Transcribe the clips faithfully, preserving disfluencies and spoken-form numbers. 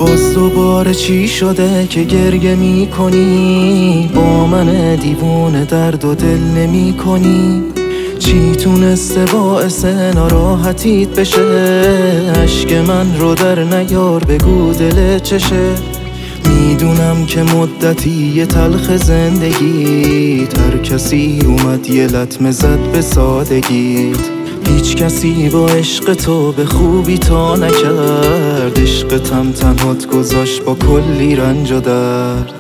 باز دوباره چی شده که گریه می کنی؟ با من دیوونه درد و دل نمی کنی؟ چی تونسته باعث ناراحتیت بشه؟ عشق من رو در نیار، بگو دل چشه؟ میدونم که مدتی تلخ زندگیت، هر کسی اومد یه لطمه زد به سادگیت. هیچ کسی با عشق تو به خوبی تا نکرد، عشقتم تنهات گذاشت با کلی رنج و درد.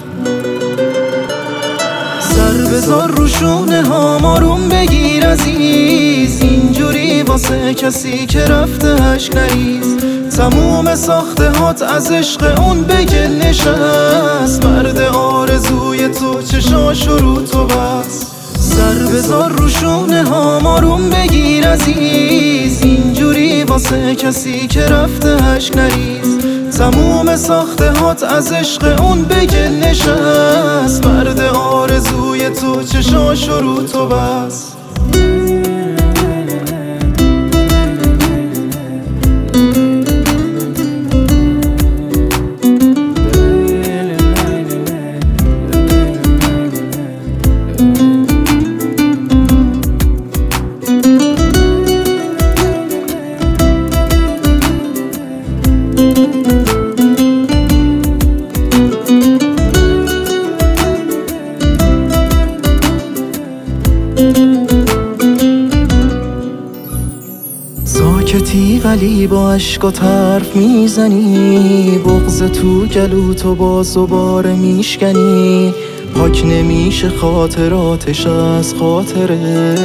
سر بذار رو شونه هام، آروم بگیر عزیز، اینجوری واسه کسی که رفته اشک نریز. تموم ساخته هات از عشق اون بگل نشست، مرد آرزوی تو چشاش رو تو بس. سر بذار رو شونه هام، آروم بگیر عزیز، اینجوری واسه کسی که رفته اشک نریز. تموم ساخته هات از عشق اون بگل نشست، مرد آرزوی تو چشاش رو تو بس. ساکتی ولی با عشق حرف میزنی، بغض تو گلو تو باز دوباره میشکنی. پاک نمیشه خاطراتش از خاطرت،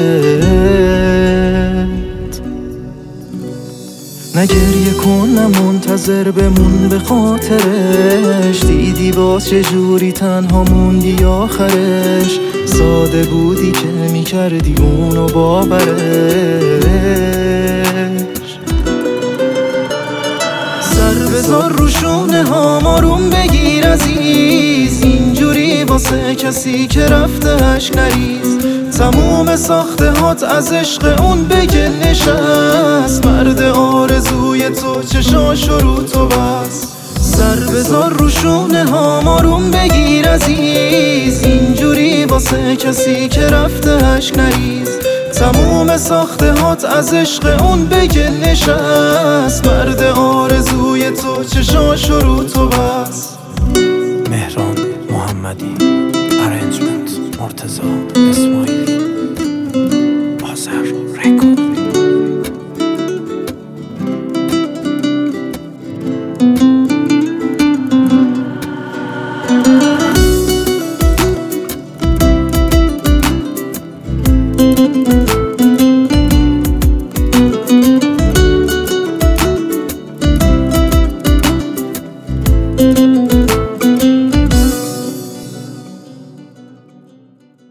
نگریه کن نه منتظر بمون به خاطرش. دیدی باز چجوری تنها موندی آخرش، ساده بودی که میکردی اونو باورش. سر بذار رو شونه هام، آروم بگیر عزیز، اینجوری واسه کسی که رفته اشک نریز. تموم ساخته هات از عشق اون بگل نشست، مرد آرزوی تو چشاش رو تو بس. سر بذار رو شونه هام، آروم بگیر عزیز، اینجوری واسه کسی که رفته اشک نریز. تموم ساخته هات از عشق اون بگل نشست، مرد آرزوی تو چشاش رو تو بس. مهران محمدی، ارنجمنت مرتضی.